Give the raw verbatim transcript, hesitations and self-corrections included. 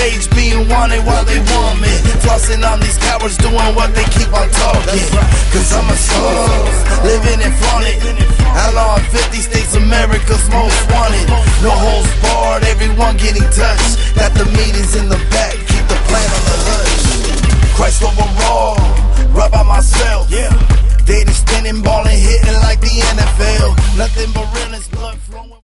stage being wanted while they want me. Flossing on these cowards doing what they keep on talking. Cause I'm a slug, living and flaunting. Outlaw in fifty states, America's most wanted. No holds barred, everyone getting touched. Got the meetings in the back, keep the plan on the hush. Christ overall, right by myself. Yeah. Dating, spinning, balling, hitting like the N F L. Nothing but realness, blood flowing.